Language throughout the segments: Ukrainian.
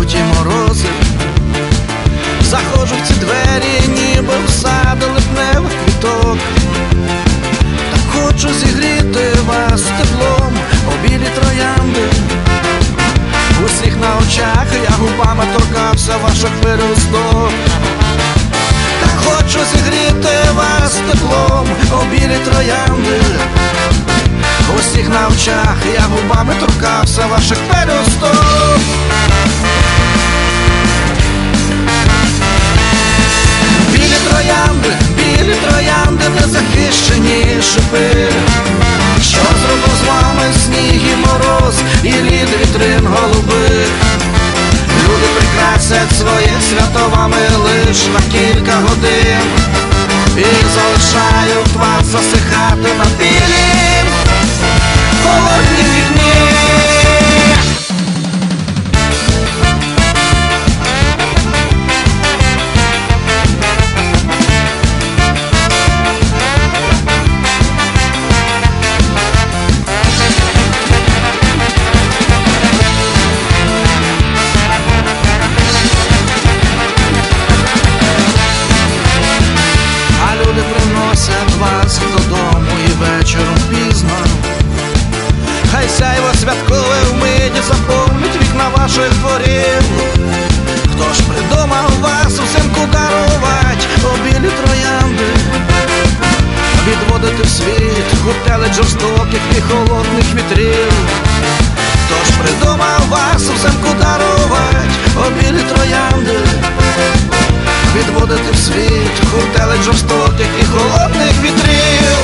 люті морози. Заходжу в ці двері, ніби в сад липневих квіток. Так хочу зігріти вас теплом, о білі троянди. Усіх на очах я губами торкався ваших пелюсток. Так хочу зігріти вас теплом, о білі троянди. Усіх на очах я губами торкався ваших пелюсток. Білі троянди, незахищені шипи. Що зробив з вами сніг і мороз, і лід вітрин голубих? Люди прикрасять своє свято вами лиш на кілька годин і залишають вас засихати на білім холоднім вікні. Вас додому і вечором пізно. Хай сяйво святкове вмиті заповнить вікна ваших дворів. Хто ж придумав вас взимку дарувати, о білі троянди? Відводити в світ гуртелець жорстоких і холодних вітрів. Хто ж придумав вас взимку дарувати, о білі троянди? Відводити в світ гуртелець жорстоких і холодних вітрів.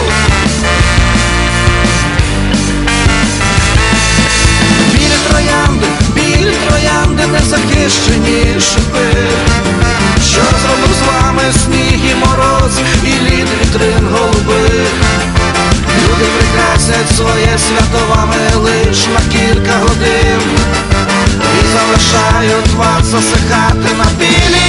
Білі троянди, незахищені шипи. Що зробив з вами сніг і мороз, і лід вітрин голубих? Люди прикрасять своє свято вами лиш на кілька годин і залишають вас засихати на білі